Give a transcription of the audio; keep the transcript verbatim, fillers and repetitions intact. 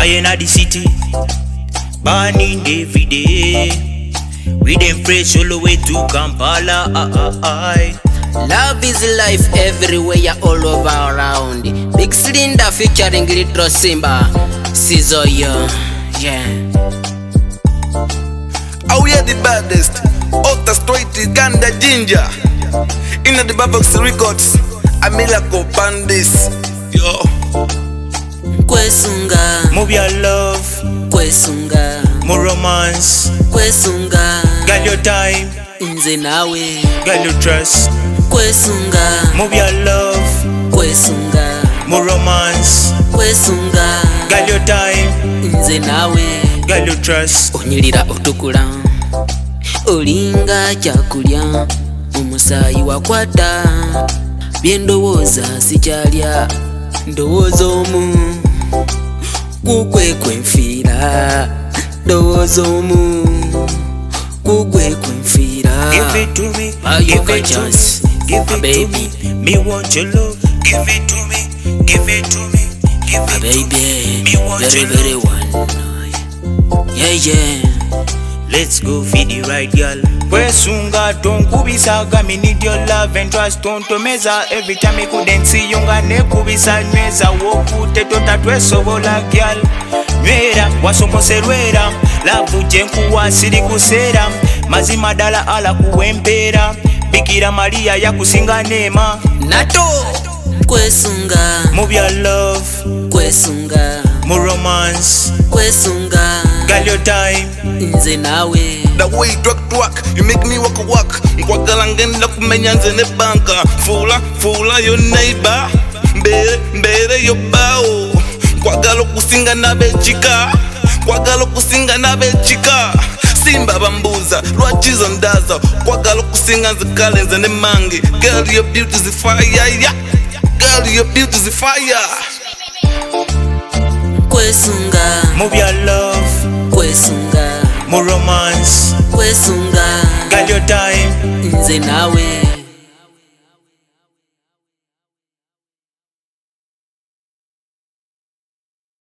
in the city, burning every day. We them fresh all the way to Kampala. Ah, ah, ah. Love is life everywhere, all over around. Big Cylinder featuring Little Simba, Sizzle, yeah. Oh yeah, the baddest. Outer straight Uganda ginger. Inna the Babox Records, Amila go bandis. Yo. Kwesunga, Move your love, Kwesunga, more romance. Kwesunga, Got your time, Nze nawe, got your trust. Kwesunga, Move your love, Kwesunga, more romance. Kwesunga, Got your time, Nze nawe, got your trust. onyirira otukula, olinga kyakulya, omusaayi wakwata, byendowooza sikyalya, ndowooza omu, kugwe kwenfiira, ndowooza omu, kugwe kwenfiira. Give it to me, Buy you give a it to chance, me, give my it baby. to me. Me want your love. Give it to me, give it to me, give My it to me. baby, Me want very your very love. one. Yeah, yeah. Let's go feed the right girl. Kwesunga tonkubisa me need your love and trust. Tontomeza every time I couldn't see you nga nekubisa nyweza wokute totatwesobola girl. Nywera wasongoserwera love jenkuwa siri kusera mazima dala ala kuwembera Bikira Maria yakusinga neema Nato Kwesunga, move your love, Kwesunga, more romance. Kwesunga, Got your time, Nze nawe. The way you drug work, you make me walk a walk. Nkwagala ngenda kumenya nze ne banka. Fula, fula your neighbor. Mbere, mbere yo bao. Nkwagala okusinga n'abekika. Nkwagala okusinga n'abekika. Simba bambuza, lwachizo ndaza. Nkwagala okusinga nze kale nze ne mangi. Girl, your beauty's a fire, yeah. Girl, your beauty's a fire. Kwesunga, move your love, Kwesunga, more romance. Kwesunga, Got your time, Nze nawe.